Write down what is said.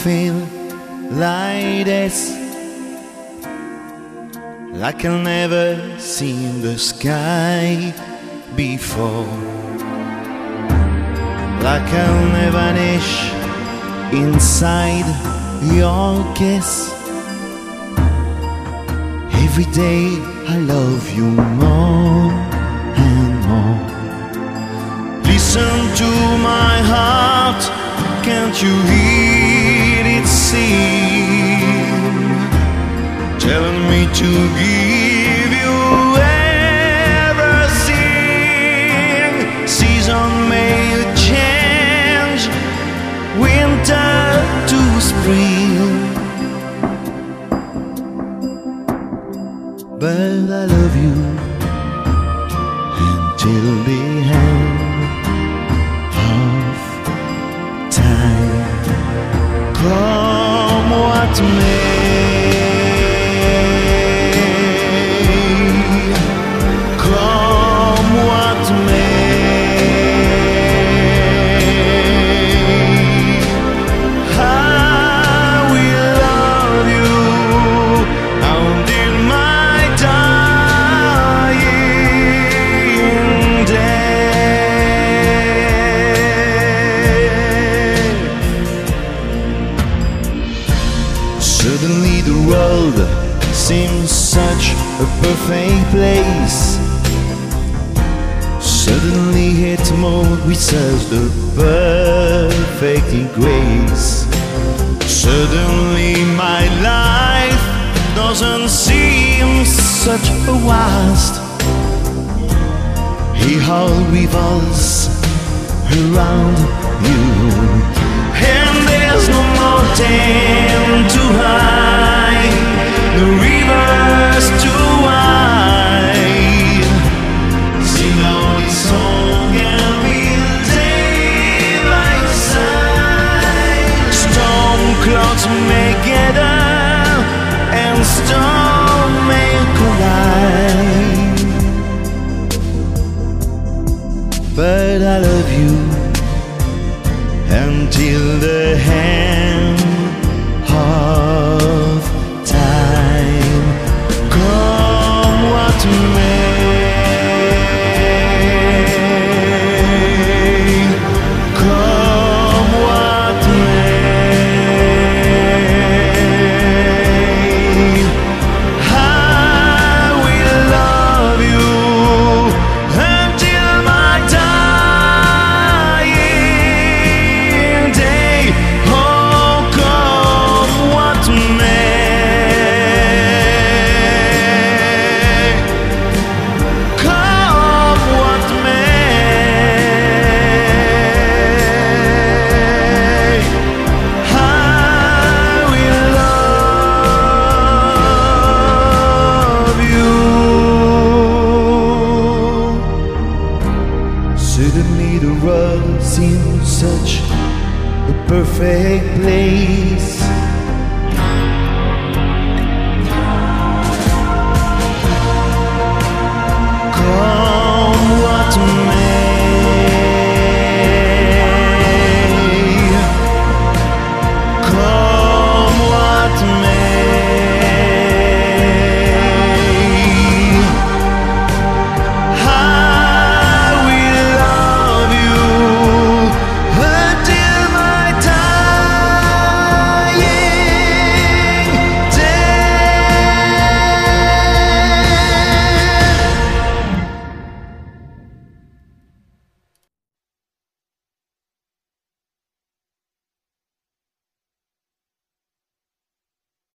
feel like this, like I've never seen the sky before, like I'll never vanish inside your kiss. Every day I love you more and more. Listen to my heart, can't you hear it sing? Telling me to give you everything. Season may change, winter to spring, but I love you until the end of time. Come what may, come what may, I will love you until my dying day. Suddenly the world seems such a perfect place. Suddenly it moved with such the perfect grace. Suddenly my life doesn't seem such a waste. He all revolves around you, and there's no mountain too high, no rivers too wide. Sing out this song and we'll day by side. Storm clouds may gather and storm may collide, but I love you until the end of time. Come what may, come what may, I will love you until my dying day. Oh, come what may, come what may, I will love you. Suddenly the world seems such a perfect place.